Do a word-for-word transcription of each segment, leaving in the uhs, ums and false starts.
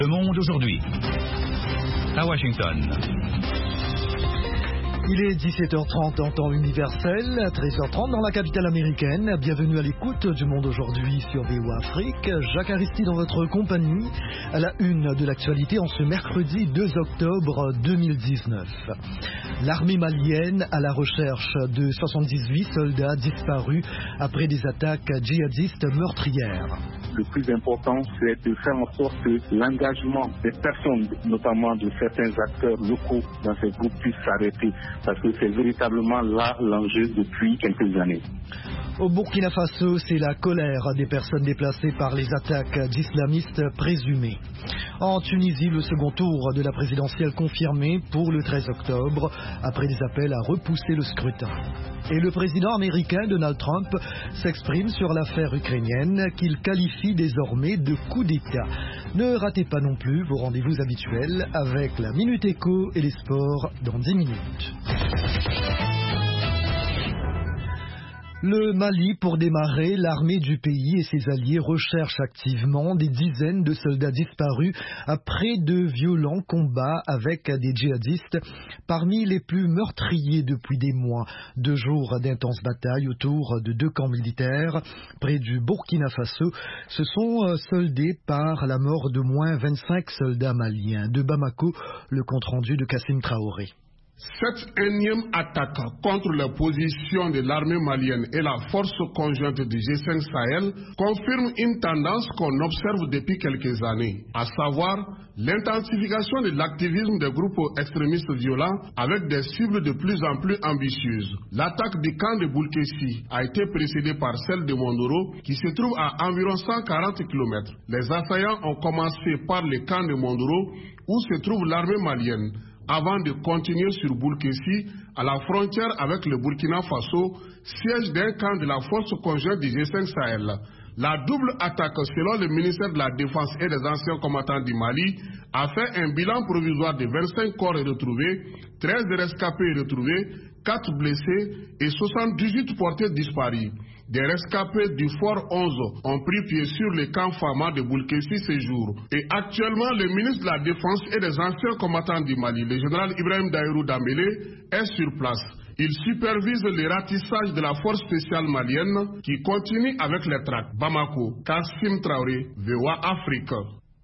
Le Monde aujourd'hui, à Washington. Il est dix-sept heures trente en temps universel, treize heures trente dans la capitale américaine. Bienvenue à l'écoute du Monde aujourd'hui sur V O A Afrique. Jacques Aristide dans votre compagnie, à la une de l'actualité en ce mercredi deux octobre deux mille dix-neuf. L'armée malienne à la recherche de soixante-dix-huit soldats disparus après des attaques djihadistes meurtrières. Le plus important, c'est de faire en sorte que l'engagement des personnes, notamment de certains acteurs locaux dans ces groupes, puisse s'arrêter. Parce que c'est véritablement là l'enjeu depuis quelques années. Au Burkina Faso, c'est la colère des personnes déplacées par les attaques d'islamistes présumées. En Tunisie, le second tour de la présidentielle confirmé pour le treize octobre, après des appels à repousser le scrutin. Et le président américain Donald Trump s'exprime sur l'affaire ukrainienne qu'il qualifie désormais de coup d'État. Ne ratez pas non plus vos rendez-vous habituels avec la Minute Éco et les sports dans dix minutes. Le Mali, pour démarrer, l'armée du pays et ses alliés recherchent activement des dizaines de soldats disparus après de violents combats avec des djihadistes, parmi les plus meurtriers depuis des mois. Deux jours d'intenses batailles autour de deux camps militaires près du Burkina Faso se sont soldés par la mort d'au moins vingt-cinq soldats maliens. De Bamako, le compte-rendu de Kassim Traoré. Cette énième attaque contre la position de l'armée malienne et la force conjointe du G cinq Sahel confirme une tendance qu'on observe depuis quelques années, à savoir l'intensification de l'activisme des groupes extrémistes violents avec des cibles de plus en plus ambitieuses. L'attaque du camp de Boulkessi a été précédée par celle de Mondoro qui se trouve à environ cent quarante kilomètres. Les assaillants ont commencé par le camp de Mondoro où se trouve l'armée malienne, avant de continuer sur Boulkessi, à la frontière avec le Burkina Faso, siège d'un camp de la force conjointe du G cinq Sahel. La double attaque, selon le ministère de la Défense et des anciens combattants du Mali, a fait un bilan provisoire de vingt-cinq corps retrouvés, treize rescapés retrouvés, quatre blessés et soixante-dix-huit portés disparus. Des rescapés du Fort onze ont pris pied sur le camp Fama de Boulkessi ces jours. Et actuellement, le ministre de la Défense et des anciens combattants du Mali, le général Ibrahim Daïrou Dambélé, est sur place. Il supervise le ratissage de la force spéciale malienne qui continue avec les tracts. Bamako, Kassim Traoré, V O A Afrique.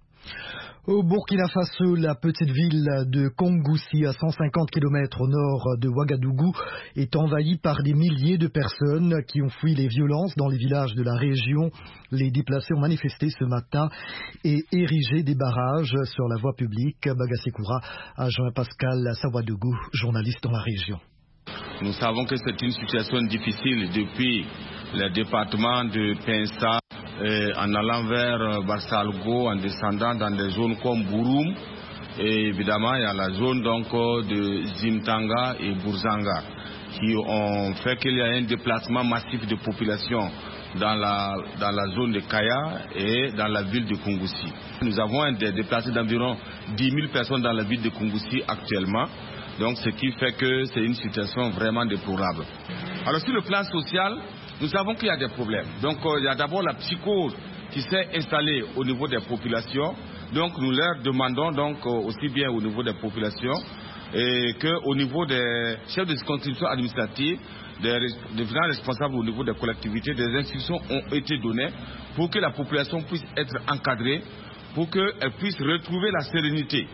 Au Burkina Faso, la petite ville de Kongoussi, à cent cinquante kilomètres au nord de Ouagadougou, est envahie par des milliers de personnes qui ont fui les violences dans les villages de la région. Les déplacés ont manifesté ce matin et érigé des barrages sur la voie publique. Bagasekoura a joint Pascal Sawadougou, journaliste dans la région. Nous savons que c'est une situation difficile depuis le département de Pensa, Euh, en allant vers euh, Barsalgo, en descendant dans des zones comme Bouroum, et évidemment il y a la zone donc de Zimtanga et Bourzanga qui ont fait qu'il y a un déplacement massif de population dans la, dans la zone de Kaya et dans la ville de Kongoussi. Nous avons un des déplacés d'environ dix mille personnes dans la ville de Kongoussi actuellement, donc ce qui fait que c'est une situation vraiment déplorable. Alors sur le plan social, nous savons qu'il y a des problèmes. Donc euh, il y a d'abord la psychose qui s'est installée au niveau des populations. Donc nous leur demandons donc euh, aussi bien au niveau des populations et qu'au niveau des chefs de circonscription administrative, des, des grands responsables au niveau des collectivités, des instructions ont été données pour que la population puisse être encadrée, pour qu'elle puisse retrouver la sérénité.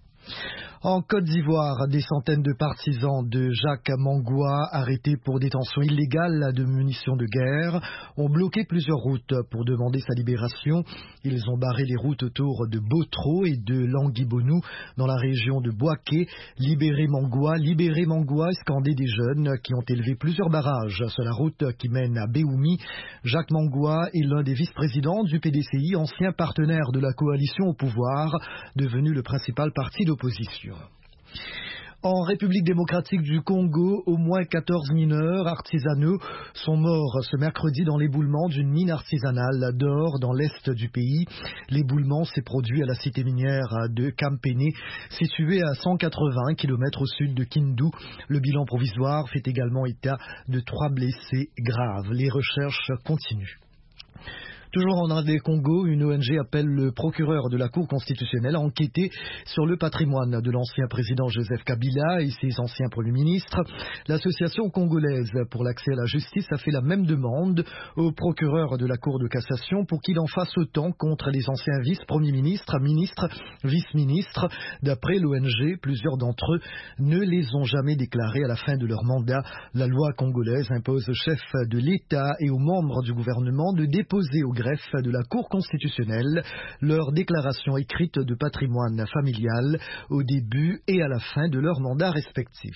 En Côte d'Ivoire, des centaines de partisans de Jacques Mangoua, arrêtés pour détention illégale de munitions de guerre, ont bloqué plusieurs routes pour demander sa libération. Ils ont barré les routes autour de Botro et de Languibonou, dans la région de Boaké. Libérez Mangoua, libérez Mangoua, scandé des jeunes qui ont élevé plusieurs barrages sur la route qui mène à Béoumi. Jacques Mangoua est l'un des vice-présidents du P D C I, ancien partenaire de la coalition au pouvoir, devenu le principal parti d'opposition. En République démocratique du Congo, au moins quatorze mineurs artisanaux sont morts ce mercredi dans l'éboulement d'une mine artisanale d'or dans l'est du pays. L'éboulement s'est produit à la cité minière de Kampene, située à cent quatre-vingts kilomètres au sud de Kindu. Le bilan provisoire fait également état de trois blessés graves. Les recherches continuent. Toujours en R D Congo, une O N G appelle le procureur de la Cour constitutionnelle à enquêter sur le patrimoine de l'ancien président Joseph Kabila et ses anciens premiers ministres. L'association congolaise pour l'accès à la justice a fait la même demande au procureur de la Cour de cassation pour qu'il en fasse autant contre les anciens vice-premiers ministres, ministres, vice-ministres. D'après l'O N G, plusieurs d'entre eux ne les ont jamais déclarés à la fin de leur mandat. La loi congolaise impose au chef de l'État et aux membres du gouvernement de déposer au greffe de la Cour constitutionnelle leur déclaration écrite de patrimoine familial au début et à la fin de leur mandat respectif.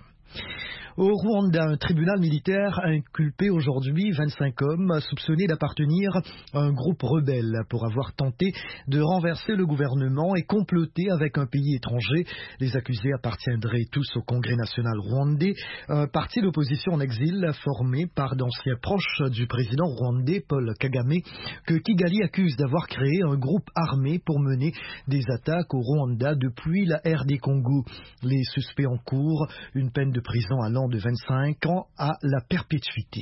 Au Rwanda, un tribunal militaire a inculpé aujourd'hui vingt-cinq hommes soupçonnés d'appartenir à un groupe rebelle pour avoir tenté de renverser le gouvernement et comploter avec un pays étranger. Les accusés appartiendraient tous au Congrès national rwandais, un parti d'opposition en exil formé par d'anciens proches du président rwandais Paul Kagame, que Kigali accuse d'avoir créé un groupe armé pour mener des attaques au Rwanda depuis la R D Congo. Les suspects encourent une peine de prison allant de vingt-cinq ans à la perpétuité.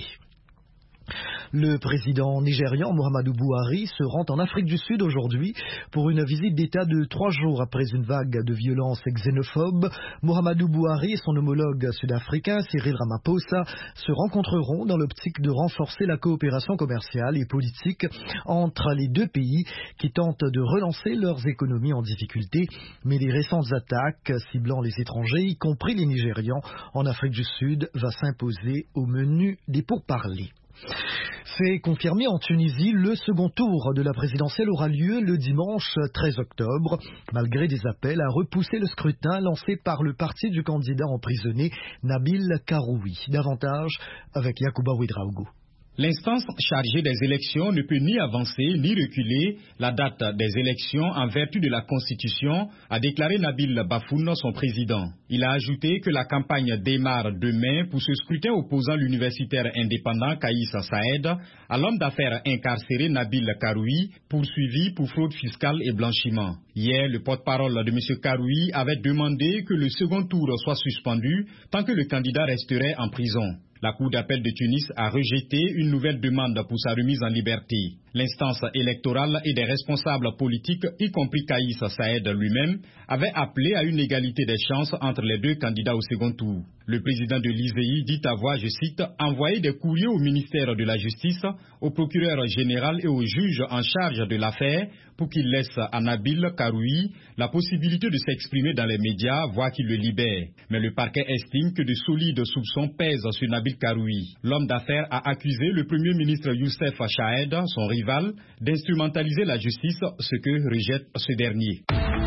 Le président nigérian Muhammadu Buhari se rend en Afrique du Sud aujourd'hui pour une visite d'État de trois jours après une vague de violence xénophobe. Muhammadu Buhari et son homologue sud-africain Cyril Ramaphosa se rencontreront dans l'optique de renforcer la coopération commerciale et politique entre les deux pays qui tentent de relancer leurs économies en difficulté. Mais les récentes attaques ciblant les étrangers, y compris les Nigérians, en Afrique du Sud, va s'imposer au menu des pourparlers. C'est confirmé en Tunisie, le second tour de la présidentielle aura lieu le dimanche treize octobre, malgré des appels à repousser le scrutin lancé par le parti du candidat emprisonné Nabil Karoui. Davantage avec Yacouba Ouedraogo. L'instance chargée des élections ne peut ni avancer ni reculer la date des élections en vertu de la Constitution, a déclaré Nabil Bafoun, son président. Il a ajouté que la campagne démarre demain pour ce scrutin opposant l'universitaire indépendant Kaïs Saïed à l'homme d'affaires incarcéré Nabil Karoui, poursuivi pour fraude fiscale et blanchiment. Hier, le porte-parole de M. Karoui avait demandé que le second tour soit suspendu tant que le candidat resterait en prison. La Cour d'appel de Tunis a rejeté une nouvelle demande pour sa remise en liberté. L'instance électorale et des responsables politiques, y compris Kaïs Saïed lui-même, avaient appelé à une égalité des chances entre les deux candidats au second tour. Le président de l'I Z I dit avoir, je cite, envoyé des courriers au ministère de la Justice, au procureur général et au juge en charge de l'affaire pour qu'il laisse à Nabil Karoui la possibilité de s'exprimer dans les médias, voire qu'il le libère. Mais le parquet estime que de solides soupçons pèsent sur Nabil Karoui. L'homme d'affaires a accusé le premier ministre Youssef Chahed, son rival, d'instrumentaliser la justice, ce que rejette ce dernier.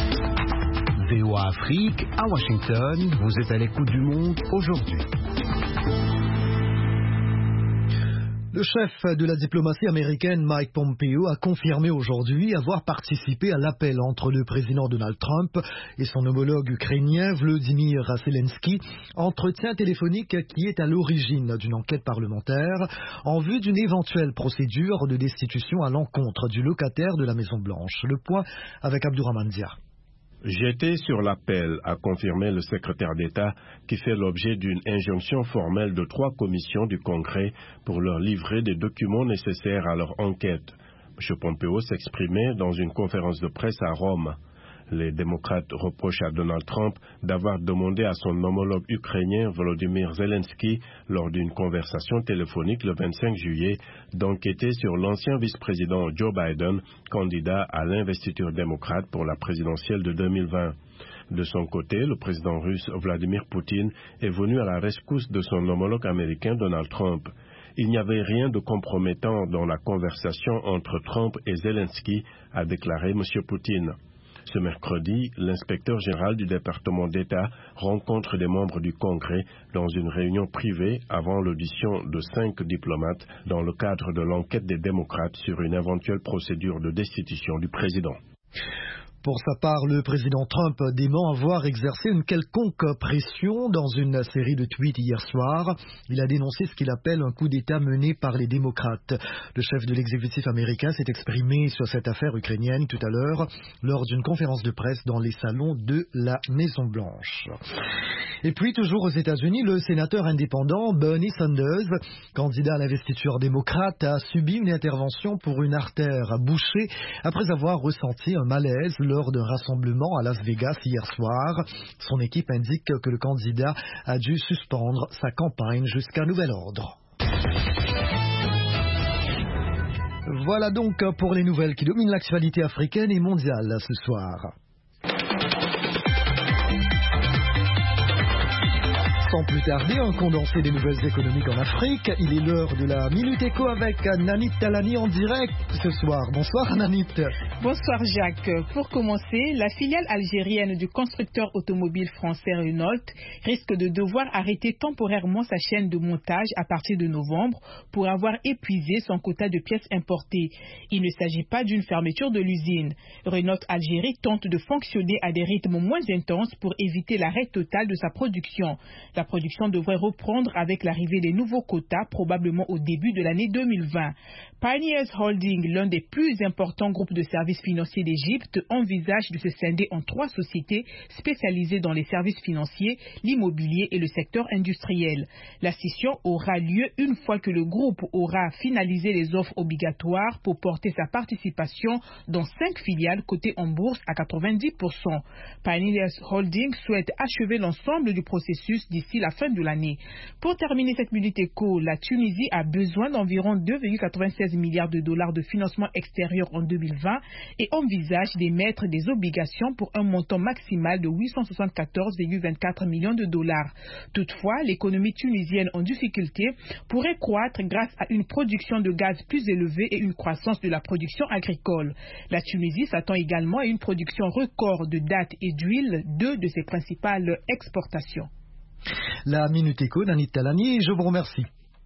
V O A Afrique, à Washington, vous êtes à l'écoute du monde aujourd'hui. Le chef de la diplomatie américaine Mike Pompeo a confirmé aujourd'hui avoir participé à l'appel entre le président Donald Trump et son homologue ukrainien Volodymyr Zelensky, entretien téléphonique qui est à l'origine d'une enquête parlementaire en vue d'une éventuelle procédure de destitution à l'encontre du locataire de la Maison-Blanche. Le point avec Abdourahmane Dia. J'étais sur l'appel, a confirmé le secrétaire d'État, qui fait l'objet d'une injonction formelle de trois commissions du Congrès pour leur livrer des documents nécessaires à leur enquête. M. Pompeo s'exprimait dans une conférence de presse à Rome. Les démocrates reprochent à Donald Trump d'avoir demandé à son homologue ukrainien Volodymyr Zelensky, lors d'une conversation téléphonique le vingt-cinq juillet, d'enquêter sur l'ancien vice-président Joe Biden, candidat à l'investiture démocrate pour la présidentielle de deux mille vingt. De son côté, le président russe Vladimir Poutine est venu à la rescousse de son homologue américain Donald Trump. Il n'y avait rien de compromettant dans la conversation entre Trump et Zelensky, a déclaré M. Poutine. Ce mercredi, l'inspecteur général du département d'État rencontre des membres du Congrès dans une réunion privée avant l'audition de cinq diplomates dans le cadre de l'enquête des démocrates sur une éventuelle procédure de destitution du président. Pour sa part, le président Trump dément avoir exercé une quelconque pression dans une série de tweets hier soir. Il a dénoncé ce qu'il appelle un coup d'État mené par les démocrates. Le chef de l'exécutif américain s'est exprimé sur cette affaire ukrainienne tout à l'heure lors d'une conférence de presse dans les salons de la Maison-Blanche. Et puis, toujours aux États-Unis, le sénateur indépendant Bernie Sanders, candidat à l'investiture démocrate, a subi une intervention pour une artère bouchée après avoir ressenti un malaise lors d'un rassemblement à Las Vegas hier soir. Son équipe indique que le candidat a dû suspendre sa campagne jusqu'à nouvel ordre. Voilà donc pour les nouvelles qui dominent l'actualité africaine et mondiale ce soir. Sans plus tarder, un condensé des nouvelles économiques en Afrique. Il est l'heure de la Minute Éco avec Nanit Talani en direct ce soir. Bonsoir Nanit. Bonsoir Jacques. Pour commencer, la filiale algérienne du constructeur automobile français Renault risque de devoir arrêter temporairement sa chaîne de montage à partir de novembre pour avoir épuisé son quota de pièces importées. Il ne s'agit pas d'une fermeture de l'usine. Renault Algérie tente de fonctionner à des rythmes moins intenses pour éviter l'arrêt total de sa production. La production devrait reprendre avec l'arrivée des nouveaux quotas, probablement au début de l'année deux mille vingt. Pioneers Holding, l'un des plus importants groupes de services financiers d'Égypte, envisage de se scinder en trois sociétés spécialisées dans les services financiers, l'immobilier et le secteur industriel. La scission aura lieu une fois que le groupe aura finalisé les offres obligatoires pour porter sa participation dans cinq filiales cotées en bourse à quatre-vingt-dix pour cent. Pioneers Holding souhaite achever l'ensemble du processus d'ici la fin de l'année. Pour terminer cette minute éco, la Tunisie a besoin d'environ deux virgule quatre-vingt-seize milliards de dollars de financement extérieur en deux mille vingt et envisage d'émettre des obligations pour un montant maximal de huit cent soixante-quatorze virgule vingt-quatre millions de dollars. Toutefois, l'économie tunisienne en difficulté pourrait croître grâce à une production de gaz plus élevée et une croissance de la production agricole. La Tunisie s'attend également à une production record de dattes et d'huile, deux de ses principales exportations. La Minute Éco, Nanit Talani, je vous remercie.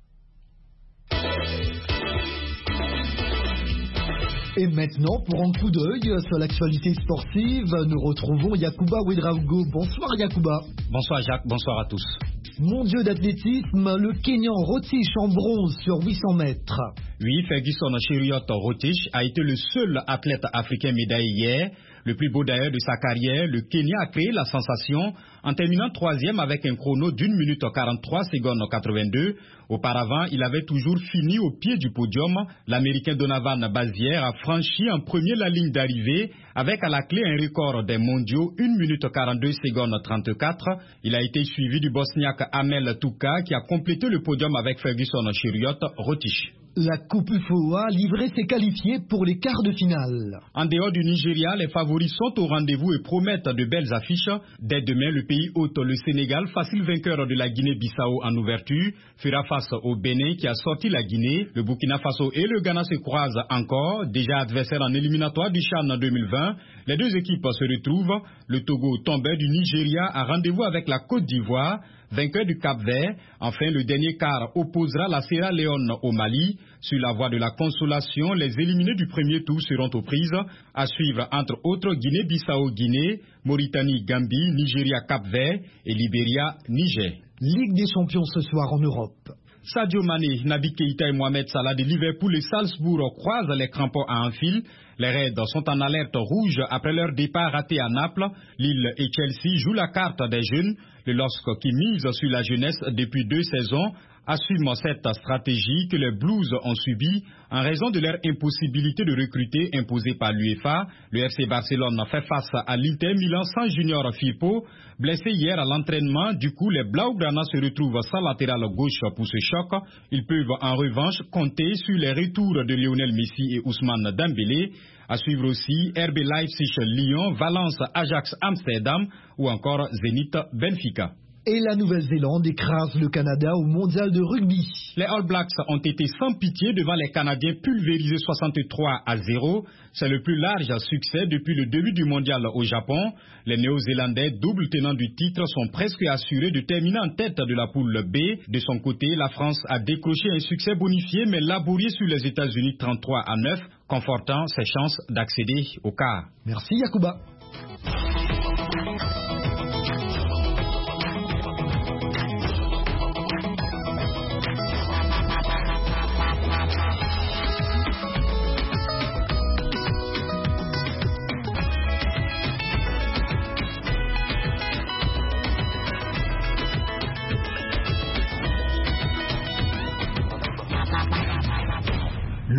Et maintenant, pour un coup d'œil sur l'actualité sportive, nous retrouvons Yacouba Ouedraogo. Bonsoir Yacouba. Bonsoir Jacques, bonsoir à tous. Mondiaux d'athlétisme, le Kenyan Rotich en bronze sur huit cents mètres. Oui, Ferguson Cheriot Rotich a été le seul athlète africain médaillé hier. Le plus beau d'ailleurs de sa carrière, le Kenya a créé la sensation en terminant troisième avec un chrono d'une minute quarante-trois secondes quatre-vingt-deux. Auparavant, il avait toujours fini au pied du podium. L'Américain Donovan Bazière a franchi en premier la ligne d'arrivée avec à la clé un record des mondiaux, une minute quarante-deux secondes trente-quatre. Il a été suivi du Bosniaque Amel Tuka qui a complété le podium avec Ferguson Cheriot Rotich. La Coupe U F O A livrée s'est qualifiée pour les quarts de finale. En dehors du Nigeria, les favoris sont au rendez-vous et promettent de belles affiches. Dès demain, le pays hôte, le Sénégal, facile vainqueur de la Guinée-Bissau en ouverture, fera face au Bénin qui a sorti la Guinée. Le Burkina Faso et le Ghana se croisent encore, déjà adversaires en éliminatoire du CHAN deux mille vingt. Les deux équipes se retrouvent. Le Togo, tombeur du Nigeria, a rendez-vous avec la Côte d'Ivoire, vainqueur du Cap-Vert. Enfin, le dernier quart opposera la Sierra Leone au Mali. Sur la voie de la consolation, les éliminés du premier tour seront aux prises. À suivre, entre autres, Guinée-Bissau-Guinée, Mauritanie-Gambie, Nigeria-Cap-Vert et Libéria-Niger. Ligue des champions ce soir en Europe. Sadio Mané, Naby Keïta et Mohamed Salah de Liverpool et Salzbourg croisent les crampons à Anfield. Les Reds sont en alerte rouge après leur départ raté à Naples. Lille et Chelsea jouent la carte des jeunes. Le L O S C qui mise sur la jeunesse depuis deux saisons assume cette stratégie que les Blues ont subie en raison de leur impossibilité de recruter imposée par l'UEFA. Le F C Barcelone fait face à l'Inter Milan sans Junior Firpo. Blessé hier à l'entraînement, du coup les Blaugrana se retrouvent sans latéral gauche pour ce choc. Ils peuvent en revanche compter sur les retours de Lionel Messi et Ousmane Dembélé. À suivre aussi R B Leipzig, Lyon, Valence, Ajax, Amsterdam ou encore Zénith, Benfica. Et la Nouvelle-Zélande écrase le Canada au mondial de rugby. Les All Blacks ont été sans pitié devant les Canadiens pulvérisés soixante-trois à zéro. C'est le plus large succès depuis le début du mondial au Japon. Les Néo-Zélandais, double tenants du titre, sont presque assurés de terminer en tête de la poule B. De son côté, la France a décroché un succès bonifié mais laborié sur les États-Unis trente-trois à neuf, confortant ses chances d'accéder au quart. Merci Yacouba.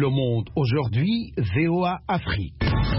Le Monde aujourd'hui, V O A Afrique.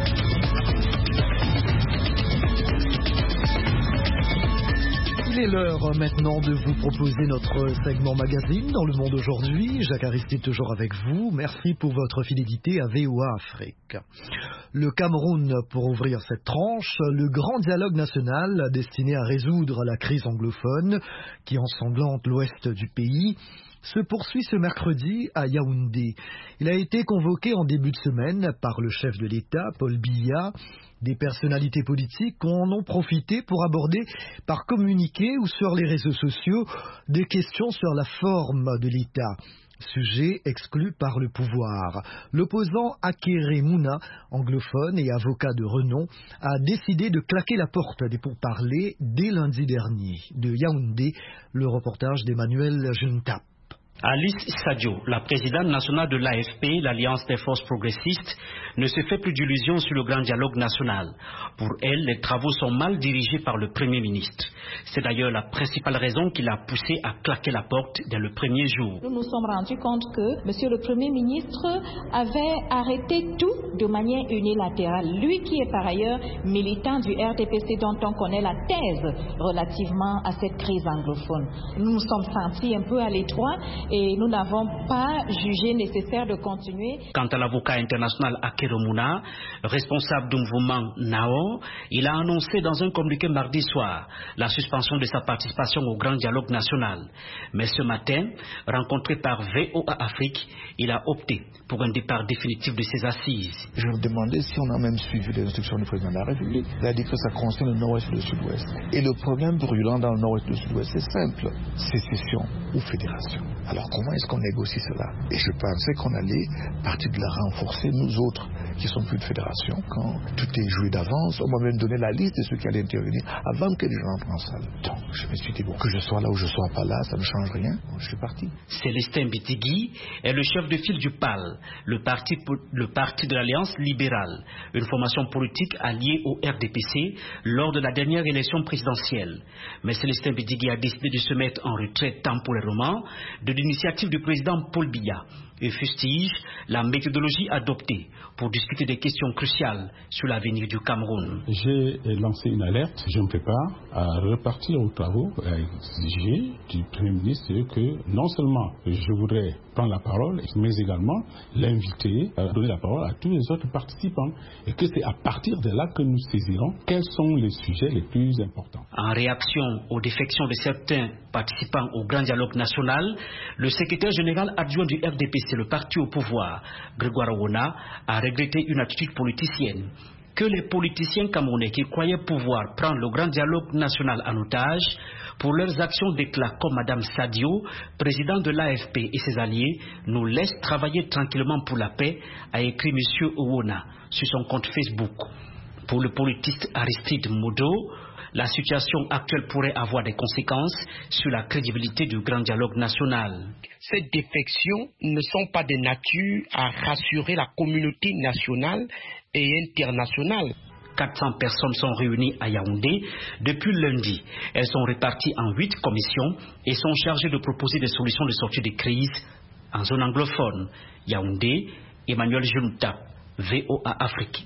Il est l'heure maintenant de vous proposer notre segment magazine dans Le Monde aujourd'hui. Jacques Aristide toujours avec vous. Merci pour votre fidélité à V O A Afrique. Le Cameroun pour ouvrir cette tranche, le grand dialogue national destiné à résoudre la crise anglophone qui ensanglante l'ouest du pays se poursuit ce mercredi à Yaoundé. Il a été convoqué en début de semaine par le chef de l'État, Paul Biya. Des personnalités politiques en ont profité pour aborder par communiqué ou sur les réseaux sociaux des questions sur la forme de l'État. Sujet exclu par le pouvoir. L'opposant Akere Mouna, anglophone et avocat de renom, a décidé de claquer la porte des pourparlers dès lundi dernier. De Yaoundé, le reportage d'Emmanuel Juntap. Alice Sadio, la présidente nationale de l'A F P, l'Alliance des forces progressistes, ne se fait plus d'illusions sur le grand dialogue national. Pour elle, les travaux sont mal dirigés par le Premier ministre. C'est d'ailleurs la principale raison qui l'a poussé à claquer la porte dès le premier jour. Nous nous sommes rendus compte que Monsieur le Premier ministre avait arrêté tout de manière unilatérale. Lui qui est par ailleurs militant du R D P C dont on connaît la thèse relativement à cette crise anglophone. Nous nous sommes sentis un peu à l'étroit et nous n'avons pas jugé nécessaire de continuer. Quant à l'avocat international Akere Mouna, responsable du mouvement N A O, il a annoncé dans un communiqué mardi soir la suspension de sa participation au grand dialogue national. Mais ce matin, rencontré par V O A Afrique, il a opté pour un départ définitif de ses assises. Je me demandais si on a même suivi les instructions du président de la République. Il a dit que ça concerne le nord-ouest et le sud-ouest. Et le problème brûlant dans le nord-ouest et le sud-ouest, c'est simple. Sécession ou fédération. Alors comment est-ce qu'on négocie cela? Et je pensais qu'on allait partir de la renforcer, nous autres, qui sont plus de fédération. Quand tout est joué d'avance, on m'a même donné la liste de ceux qui allaient intervenir avant que les gens entrent en salle. Donc je me suis dit, bon, que je sois là ou je sois pas là, ça ne change rien. Bon, je suis parti. Célestin Bitigui est le chef de file du P A L, le parti, le parti de l'Alliance libérale, une formation politique alliée au R D P C lors de la dernière élection présidentielle. Mais Célestin Bitigui a décidé de se mettre en retrait temporairement de l'initiative du président Paul Biya et fustige la méthodologie adoptée pour discuter des questions cruciales sur l'avenir du Cameroun. J'ai lancé une alerte, je me prépare à repartir aux travaux, à exiger du Premier ministre que non seulement je voudrais prendre la parole, mais également l'inviter à donner la parole à tous les autres participants et que c'est à partir de là que nous saisirons quels sont les sujets les plus importants. En réaction aux défections de certains participants au grand dialogue national, le secrétaire général adjoint du R D P C, le parti au pouvoir, Grégoire Awona, a regretté une attitude politicienne. Que les politiciens camerounais qui croyaient pouvoir prendre le grand dialogue national en otage pour leurs actions d'éclat comme Madame Sadio, président de l'A F P et ses alliés, nous laissent travailler tranquillement pour la paix, a écrit M. Awona sur son compte Facebook. Pour le politiste Aristide Modo, la situation actuelle pourrait avoir des conséquences sur la crédibilité du grand dialogue national. Ces défections ne sont pas de nature à rassurer la communauté nationale et internationale. quatre cents personnes sont réunies à Yaoundé depuis lundi. Elles sont réparties en huit commissions et sont chargées de proposer des solutions de sortie de crise en zone anglophone. Yaoundé, Emmanuel Juntap, V O A Afrique.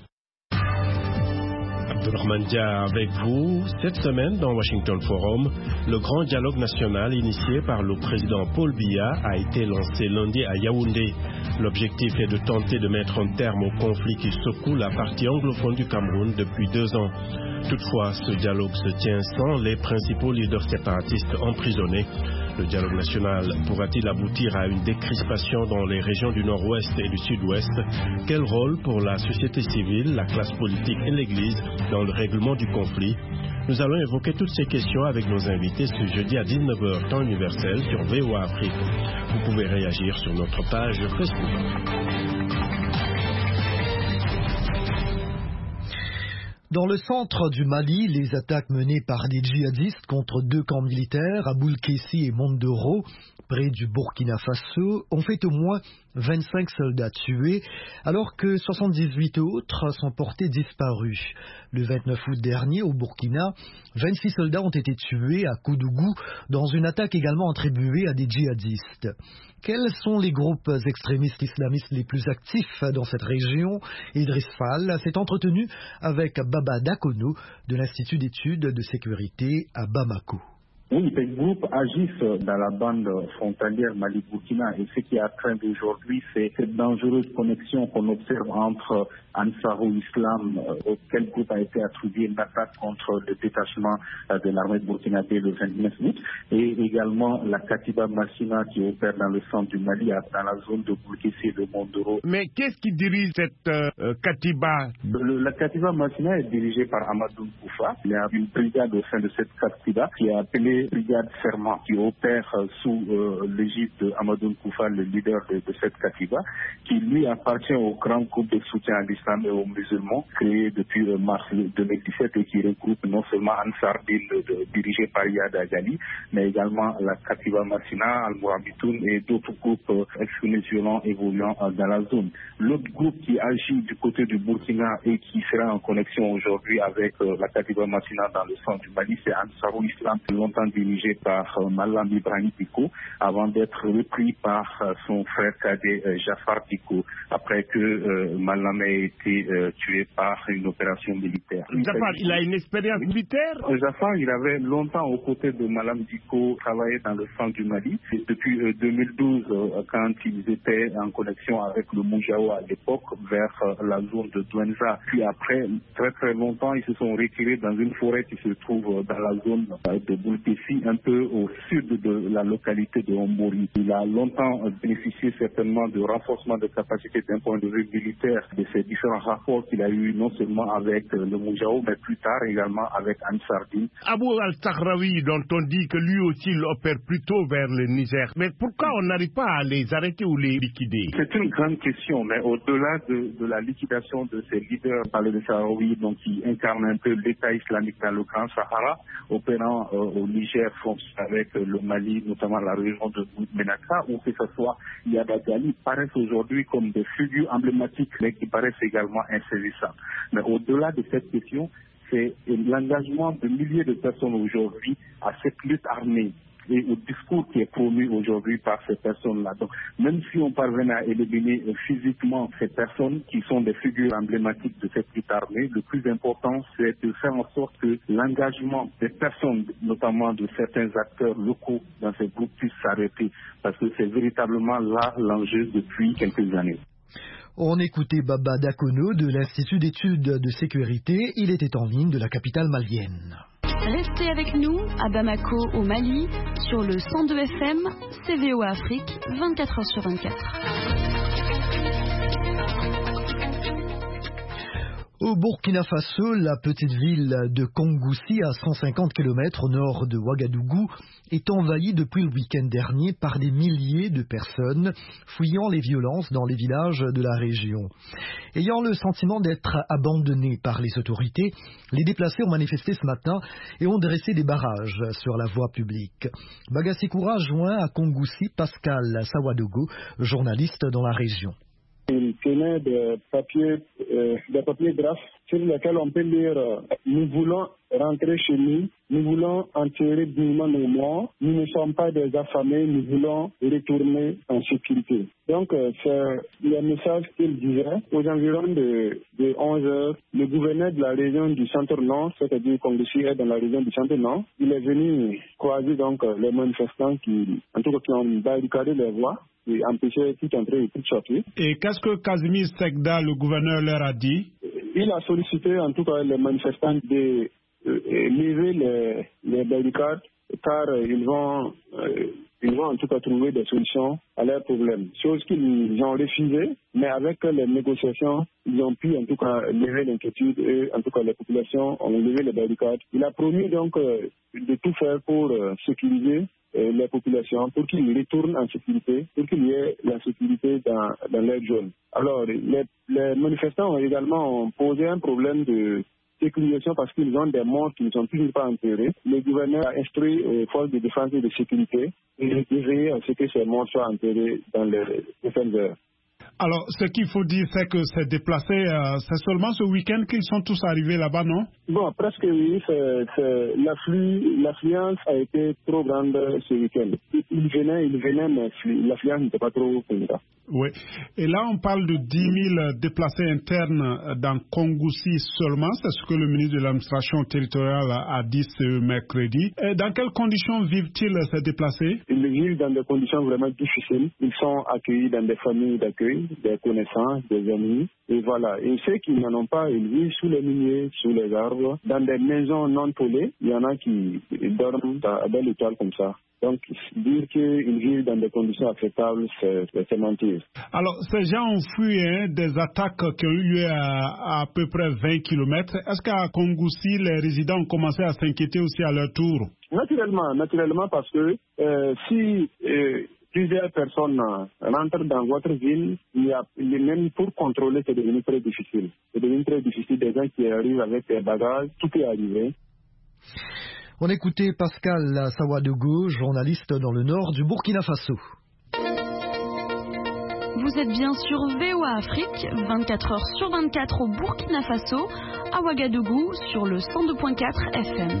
Normandia avec vous. Cette semaine, dans Washington Forum, le grand dialogue national initié par le président Paul Biya a été lancé lundi à Yaoundé. L'objectif est de tenter de mettre un terme au conflit qui secoue la partie anglophone du Cameroun depuis deux ans. Toutefois, ce dialogue se tient sans les principaux leaders séparatistes emprisonnés. Le dialogue national pourra-t-il aboutir à une décrispation dans les régions du nord-ouest et du sud-ouest? Quel rôle pour la société civile, la classe politique et l'Église dans le règlement du conflit? Nous allons évoquer toutes ces questions avec nos invités ce jeudi à dix-neuf heures temps universel sur V O A Afrique. Vous pouvez réagir sur notre page Facebook. Dans le centre du Mali, les attaques menées par des djihadistes contre deux camps militaires, à Boulkessi et Mondoro, près du Burkina Faso, ont fait au moins vingt-cinq soldats tués, alors que soixante-dix-huit autres sont portés disparus. Le vingt-neuf août dernier, au Burkina, vingt-six soldats ont été tués à Koudougou dans une attaque également attribuée à des djihadistes. Quels sont les groupes extrémistes islamistes les plus actifs dans cette région? Idriss Fall s'est entretenu avec Baba Dakono de l'Institut d'études de sécurité à Bamako. Oui, ces groupes agissent dans la bande frontalière Mali-Burkina et ce qui est à craindre aujourd'hui, c'est cette dangereuse connexion qu'on observe entre Ansarou Islam, euh, auquel groupe a été attribué une attaque contre le détachement euh, de l'armée burkinabé le vingt-neuf août, et également la Katiba Massina qui opère dans le centre du Mali, dans la zone de Boulkessi et de Mondoro. Mais qu'est-ce qui dirige cette euh, Katiba? le, La Katiba Massina est dirigée par Amadou Koufa. Il y a une brigade au sein de cette Katiba qui est appelée Brigade Fermat, qui opère euh, sous euh, l'égide de Amadou Koufa, le leader de, de cette Katiba, qui lui appartient au grand groupe de soutien à l'islam et aux musulmans créé depuis euh, mars deux mille dix-sept et qui regroupe non seulement Ansar Dine dirigé par Yad Agali, mais également la Katiba Massina, Al-Mourabitoun et d'autres groupes euh, extrémistes violents évoluant euh, dans la zone. L'autre groupe qui agit du côté du Burkina et qui sera en connexion aujourd'hui avec euh, la Katiba Massina dans le centre du Mali, c'est Ansarou Islam, longtemps dirigé par euh, Malam Ibrahim Diko, avant d'être repris par euh, son frère cadet euh, Jafar Diko, après que euh, Malam ait été euh, tué par une opération militaire. Jafar, il a une expérience militaire? Jafar, il avait longtemps aux côtés de Malam Diko travaillé dans le centre du Mali. Et depuis euh, deux mille douze, euh, quand ils étaient en connexion avec le Moujao à l'époque, vers euh, la zone de Douenza. Puis après, très très longtemps, ils se sont retirés dans une forêt qui se trouve dans la zone euh, de Boulkessi, un peu au sud de la localité de Ombori. Il a longtemps bénéficié certainement de renforcement de capacité d'un point de vue militaire de ces différents rapports qu'il a eu non seulement avec le Moujao, mais plus tard également avec Ansar Dine. Abou al-Sahraoui, dont on dit que lui aussi il opère plutôt vers le Niger, mais pourquoi on n'arrive pas à les arrêter ou les liquider? C'est une grande question, mais au-delà de, de la liquidation de ces leaders, parler de Sahraoui, donc qui incarnent un peu l'État islamique dans le Grand Sahara, opérant euh, au Niger, avec euh, le Mali, notamment la région de Menaka, ou que ce soit Yad Agali, paraissent aujourd'hui comme des figures emblématiques, mais qui paraissent également insaisissables. Mais au-delà de cette question, c'est l'engagement de milliers de personnes aujourd'hui à cette lutte armée et au discours qui est promu aujourd'hui par ces personnes-là. Donc, même si on parvenait à éliminer physiquement ces personnes qui sont des figures emblématiques de cette lutte armée, le plus important, c'est de faire en sorte que l'engagement des personnes, notamment de certains acteurs locaux dans ces groupes, puisse s'arrêter, parce que c'est véritablement là l'enjeu depuis quelques années. On écoutait Baba Dakono de l'Institut d'études de sécurité. Il était en ligne de la capitale malienne. Restez avec nous à Bamako au Mali sur le cent deux F M C V O Afrique vingt-quatre heures sur vingt-quatre. Au Burkina Faso, la petite ville de Kongoussi, à cent cinquante kilomètres au nord de Ouagadougou, est envahie depuis le week-end dernier par des milliers de personnes fuyant les violences dans les villages de la région. Ayant le sentiment d'être abandonnés par les autorités, les déplacés ont manifesté ce matin et ont dressé des barrages sur la voie publique. Bagasikoura joint à Kongoussi Pascal Sawadogo, journaliste dans la région. Il tenait des papiers, euh, des papiers graphes sur lesquels on peut lire euh, « Nous voulons rentrer chez nous, nous voulons enterrer dignement nos morts, nous ne sommes pas des affamés, nous voulons retourner en sécurité ». Donc, euh, c'est le message qu'il disait. Aux environs de, de onze heures, le gouverneur de la région du centre-nord, c'est-à-dire Kongoussi est dans la région du centre-nord, il est venu croiser donc les manifestants qui, en tout cas, qui ont barricadé les voies et empêcher toute entrée et toute sortie. Et qu'est-ce que Kazimir Sekda, le gouverneur, leur a dit? Il a sollicité en tout cas les manifestants de euh, lever les, les barricades car euh, ils vont euh, ils vont en tout cas trouver des solutions à leurs problèmes. Chose qu'ils ont refusé, mais avec les négociations, ils ont pu en tout cas lever l'inquiétude et en tout cas les populations ont levé les barricades. Il a promis donc euh, de tout faire pour euh, sécuriser euh, les populations, pour qu'ils retournent en sécurité, pour qu'il y ait la sécurité dans, dans leur zone. Alors, les, les manifestants ont également posé un problème de sécurisation parce qu'ils ont des morts qui ne sont toujours pas enterrés. Le gouverneur a instruit aux forces de défense et de sécurité de veiller à ce que ces morts soient enterrés dans les prochaines heures. Alors, ce qu'il faut dire, c'est que c'est déplacé, euh, c'est seulement ce week-end qu'ils sont tous arrivés là-bas, non? Bon, presque oui. C'est, c'est, l'afflux, l'affluence a été trop grande ce week-end. Ils venaient, ils venaient, mais l'affluence n'était pas trop grande. Oui. Et là, on parle de dix mille déplacés internes dans Kongoussi seulement. C'est ce que le ministre de l'administration territoriale a dit ce mercredi. Et dans quelles conditions vivent-ils ces déplacés? Ils vivent dans des conditions vraiment difficiles. Ils sont accueillis dans des familles d'accueil, des connaissances, des amis. Et voilà. Et ceux qui n'en ont pas, ils vivent sous les miniers, sous les arbres, dans des maisons non tollées. Il y en a qui dorment à belle étoile comme ça. Donc, dire qu'ils vivent dans des conditions acceptables, c'est, c'est mentir. Alors, ces gens ont fui hein, des attaques qui ont eu lieu à, à peu près vingt kilomètres. Est-ce qu'à Kongoussi, les résidents ont commencé à s'inquiéter aussi à leur tour? Naturellement, naturellement parce que euh, si euh, plusieurs personnes rentrent dans votre ville, il y a, même pour contrôler, c'est devenu très difficile. C'est devenu très difficile. Des gens qui arrivent avec des bagages, tout est arrivé. On écoutait Pascal Sawadogo, journaliste dans le nord du Burkina Faso. Vous êtes bien sur V O A Afrique, vingt-quatre heures sur vingt-quatre au Burkina Faso, à Ouagadougou sur le cent deux virgule quatre F M.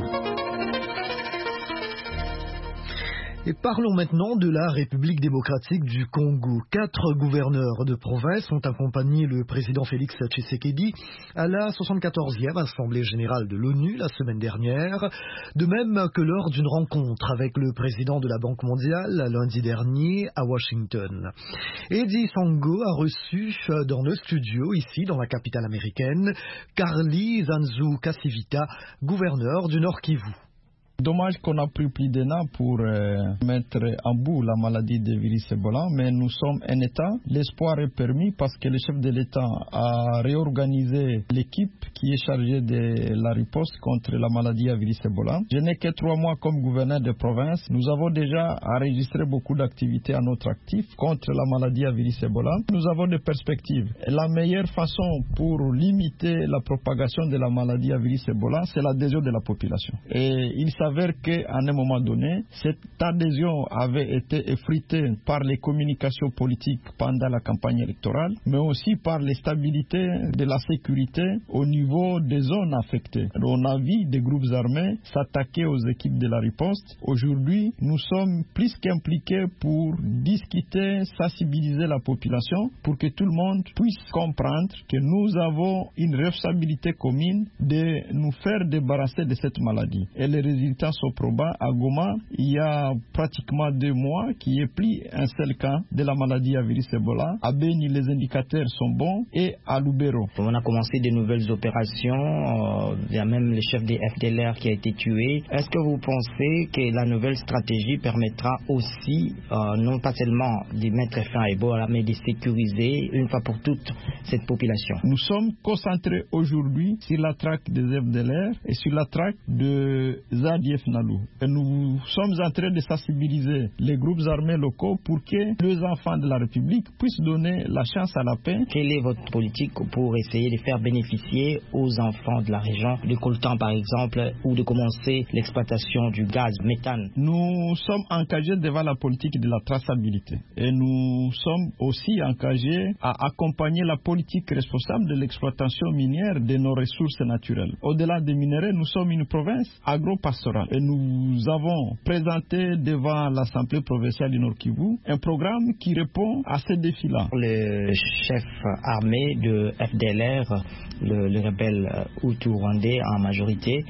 Et parlons maintenant de la République démocratique du Congo. Quatre gouverneurs de province ont accompagné le président Félix Tshisekedi à la soixante-quatorzième Assemblée générale de l'ONU la semaine dernière, de même que lors d'une rencontre avec le président de la Banque mondiale lundi dernier à Washington. Eddie Sango a reçu dans nos studios, ici dans la capitale américaine, Carly Zanzu Kasivita, gouverneur du Nord Kivu. Dommage qu'on a pris plus d'un an pour euh, mettre en bout la maladie de virus Ebola, mais nous sommes un État. L'espoir est permis parce que le chef de l'État a réorganisé l'équipe qui est chargée de la riposte contre la maladie à virus Ebola. Je n'ai que trois mois comme gouverneur de province. Nous avons déjà enregistré beaucoup d'activités à notre actif contre la maladie à virus Ebola. Nous avons des perspectives. La meilleure façon pour limiter la propagation de la maladie à virus Ebola, c'est l'adhésion de la population. Et il s'avère qu'à un moment donné, cette adhésion avait été effritée par les communications politiques pendant la campagne électorale, mais aussi par l'instabilité de la sécurité au niveau des zones affectées. On a vu des groupes armés s'attaquer aux équipes de la riposte. Aujourd'hui, nous sommes plus qu'impliqués pour discuter, sensibiliser la population pour que tout le monde puisse comprendre que nous avons une responsabilité commune de nous faire débarrasser de cette maladie. Et les résultats sont probants. À Goma, il y a pratiquement deux mois qu'il n'y ait plus un seul cas de la maladie à virus Ebola. À Beni, les indicateurs sont bons et à Lubero. On a commencé de nouvelles opérations. Euh, il y a même le chef des F D L R qui a été tué. Est-ce que vous pensez que la nouvelle stratégie permettra aussi, euh, non pas seulement de mettre fin à Ebola, mais de sécuriser une fois pour toutes cette population? Nous sommes concentrés aujourd'hui sur la traque des F D L R et sur la traque de Zadi F Nalou. Et nous sommes en train de sensibiliser les groupes armés locaux pour que les enfants de la République puissent donner la chance à la paix. Quelle est votre politique pour essayer de faire bénéficier aux enfants de la région de coltan par exemple, ou de commencer l'exploitation du gaz méthane? Nous sommes engagés devant la politique de la traçabilité et nous sommes aussi engagés à accompagner la politique responsable de l'exploitation minière de nos ressources naturelles. Au-delà des minerais, nous sommes une province agro-pastorale et nous avons présenté devant l'Assemblée provinciale du Nord Kivu un programme qui répond à ces défis-là. Le chef armé de F D L R, le, le rebelle Hutu-Rwandais en majorité,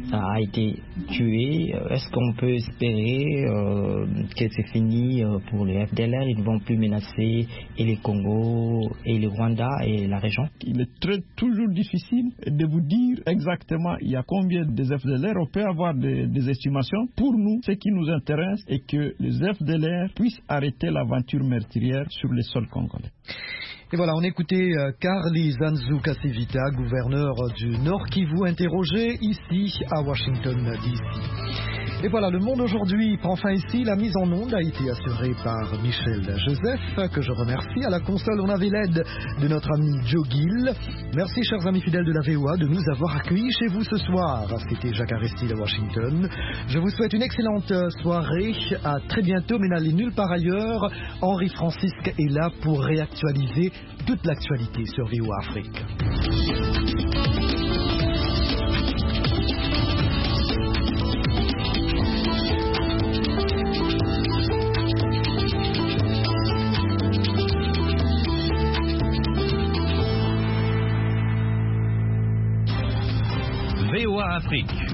a été tué. Est-ce qu'on peut espérer euh, que c'est fini pour les F D L R? Ils ne vont plus menacer et les Congo et le Rwanda et la région? Il est très, toujours difficile de vous dire exactement il y a combien de F D L R. On peut avoir des, des estimations. Pour nous, ce qui nous intéresse est que les F D L R puissent arrêter l'aventure meurtrière sur les sols congolais. Et voilà, on écoutait euh, Carly Zanzu Kasivita, gouverneur du Nord Kivu, interrogé ici à Washington D C Et voilà, le monde aujourd'hui prend fin ici. La mise en onde a été assurée par Michel Joseph, que je remercie. À la console, on avait l'aide de notre ami Joe Gill. Merci, chers amis fidèles de la V O A, de nous avoir accueillis chez vous ce soir. C'était Jacques Aristide à Washington. Je vous souhaite une excellente soirée. À très bientôt, mais n'allez nulle part ailleurs. Henri Francisque est là pour réactualiser toute l'actualité sur V O A Afrique. V O A Afrique.